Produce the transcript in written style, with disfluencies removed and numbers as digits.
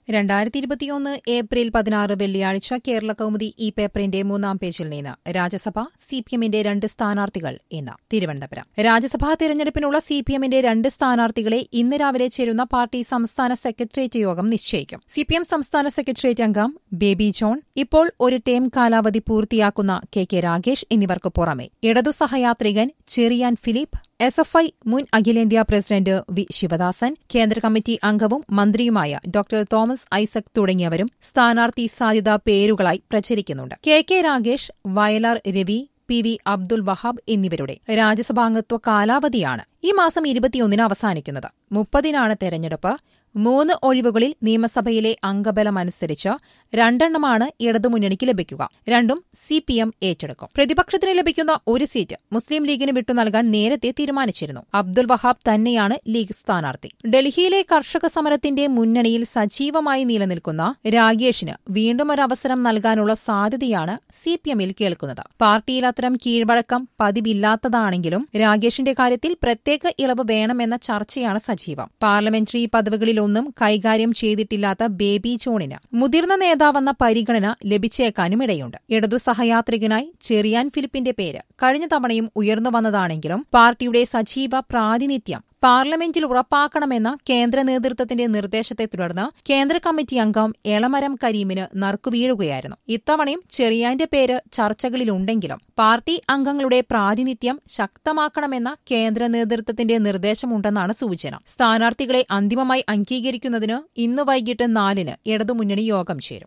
2021 April 16 വെള്ളിയാഴ്ച കേരള കൗമുദി ഈ പേപ്പറിന്റെ 3-ാം പേജിൽ നിന്ന് രാജ്യസഭ സിപിഎമ്മിന്റെ 2 സ്ഥാനാർത്ഥികൾ ഇന്ന് തിരുവനന്തപുരം. രാജ്യസഭാ തെരഞ്ഞെടുപ്പിനുള്ള സിപിഎമ്മിന്റെ 2 സ്ഥാനാർത്ഥികളെ ഇന്ന് രാവിലെ ചേരുന്ന പാർട്ടി സംസ്ഥാന സെക്രട്ടേറിയറ്റ് യോഗം നിശ്ചയിക്കും. സിപിഎം സംസ്ഥാന സെക്രട്ടേറിയറ്റ് അംഗം ബേബി ജോൺ, ഇപ്പോൾ ഒരു ടേം കാലാവധി പൂർത്തിയാക്കുന്ന കെ രാഗേഷ് എന്നിവർക്ക് പുറമെ ഇടതു സഹയാത്രികൻ ചെറിയാൻ ഫിലിപ്പ്, എസ്എഫ്ഐ മുൻ അഖിലേന്ത്യാ പ്രസിഡന്റ് വി ശിവദാസൻ, കേന്ദ്ര കമ്മിറ്റി അംഗവും മന്ത്രിയുമായ ഡോക്ടർ തോമസ് ഐസക് തുടങ്ങിയവരും സ്ഥാനാർത്ഥി സാധ്യതാ പേരുകളായി പ്രചരിക്കുന്നുണ്ട്. കെ രാഗേഷ്, വയലാർ രവി, പി അബ്ദുൽ വഹാബ് എന്നിവരുടെ രാജ്യസഭാംഗത്വ കാലാവധിയാണ് ഈ മാസം 21 അവസാനിക്കുന്നത്. 30 തെരഞ്ഞെടുപ്പ്. 3 ഒഴിവുകളിൽ നിയമസഭയിലെ അംഗബലമനുസരിച്ച് 2 ഇടതുമുന്നണിക്ക് ലഭിക്കുക. 2 സിപിഎം ഏറ്റെടുക്കും. പ്രതിപക്ഷത്തിന് ലഭിക്കുന്ന 1 സീറ്റ് മുസ്ലിം ലീഗിന് വിട്ടു നൽകാൻ നേരത്തെ തീരുമാനിച്ചിരുന്നു. അബ്ദുൽ വഹാബ് തന്നെയാണ് ലീഗ് സ്ഥാനാർത്ഥി. ഡൽഹിയിലെ കർഷക സമരത്തിന്റെ മുന്നണിയിൽ സജീവമായി നിലനിൽക്കുന്ന രാഗേഷിന് വീണ്ടും ഒരവസരം നൽകാനുള്ള സാധ്യതയാണ് സിപിഎമ്മിൽ കേൾക്കുന്നത്. പാർട്ടിയിൽ അത്തരം കീഴ്വഴക്കം പതിവില്ലാത്തതാണെങ്കിലും രാഗേഷിന്റെ കാര്യത്തിൽ പ്രത്യേക ഇളവ് വേണമെന്ന ചർച്ചയാണ് സജീവം. പാർലമെന്ററി പദവികളിലൊന്നും കൈകാര്യം ചെയ്തിട്ടില്ലാത്ത ബേബി ജോണിന് മുതിർന്ന നേതാവെന്ന പരിഗണന ലഭിച്ചേക്കാനും ഇടയുണ്ട്. ഇടതു സഹയാത്രികനായി ചെറിയാൻ ഫിലിപ്പിന്റെ പേര് കഴിഞ്ഞ തവണയും ഉയർന്നു വന്നതാണെങ്കിലും പാർട്ടിയുടെ സജീവ പ്രാതിനിധ്യം പാർലമെന്റിൽ ഉറപ്പാക്കണമെന്ന കേന്ദ്ര നേതൃത്വത്തിന്റെ നിർദ്ദേശത്തെ തുടർന്ന് കേന്ദ്ര കമ്മിറ്റി അംഗം എളമരം കരീമിന് നറുക്കുവീഴുകയായിരുന്നു. ഇത്തവണയും ചെറിയാന്റെ പേര് ചർച്ചകളിലുണ്ടെങ്കിലും പാർട്ടി അംഗങ്ങളുടെ പ്രാതിനിധ്യം ശക്തമാക്കണമെന്ന കേന്ദ്ര നേതൃത്വത്തിന്റെ നിർദ്ദേശമുണ്ടെന്നാണ് സൂചന. സ്ഥാനാർത്ഥികളെ അന്തിമമായി അംഗീകരിക്കുന്നതിന് ഇന്ന് വൈകിട്ട് 4 ഇടതുമുന്നണി യോഗം ചേരും.